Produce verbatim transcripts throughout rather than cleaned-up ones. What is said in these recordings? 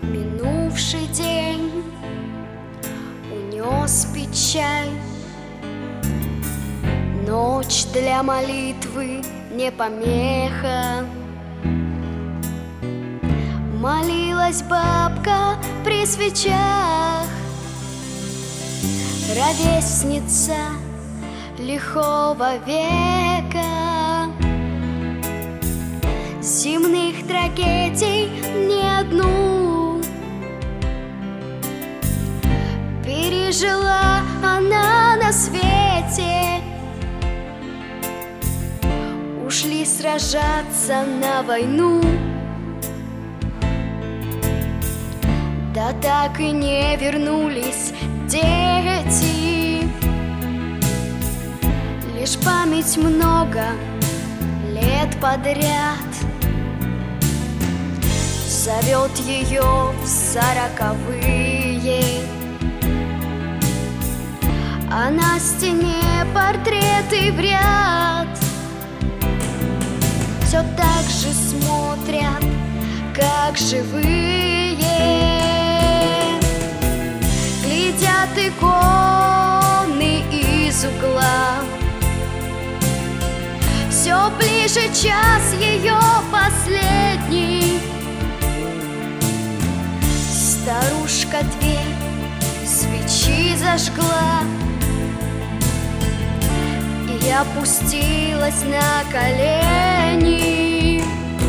Минувший день унес печаль, ночь для молитвы не помеха. Молилась бабка при свечах, ровесница лихого века. Земных трагедий не одну пережила она на свете. Ушли сражаться на войну, да так и не вернулись дети. Лишь память много лет подряд зовет ее в сороковые, а на стене портреты в ряд все так же смотрят, как живые. Глядят иконы из угла, все ближе час ее последний. Старушка дверь свечи зажгла и опустилась на колени.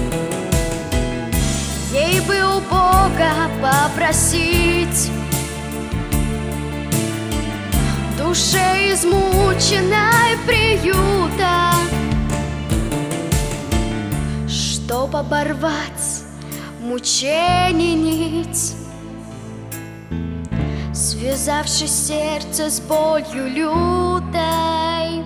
Ей бы у Бога попросить душе измученной приюта, чтоб оборвать мучений нить, связавши сердце с болью лютой.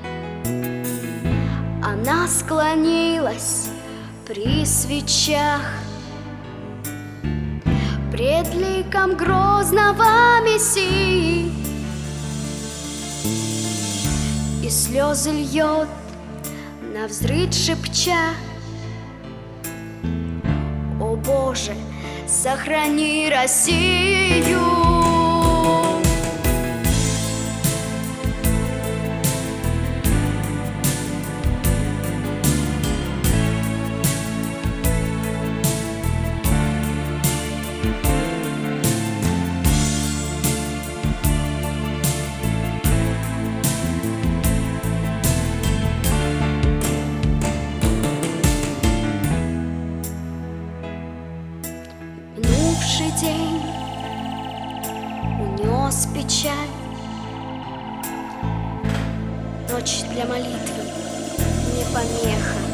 Она склонилась при свечах пред ликом грозного Мессии, и слезы льет навзрыд шепча: о Боже, сохрани Россию. Минувший день унес печаль, ночь для молитвы не помеха.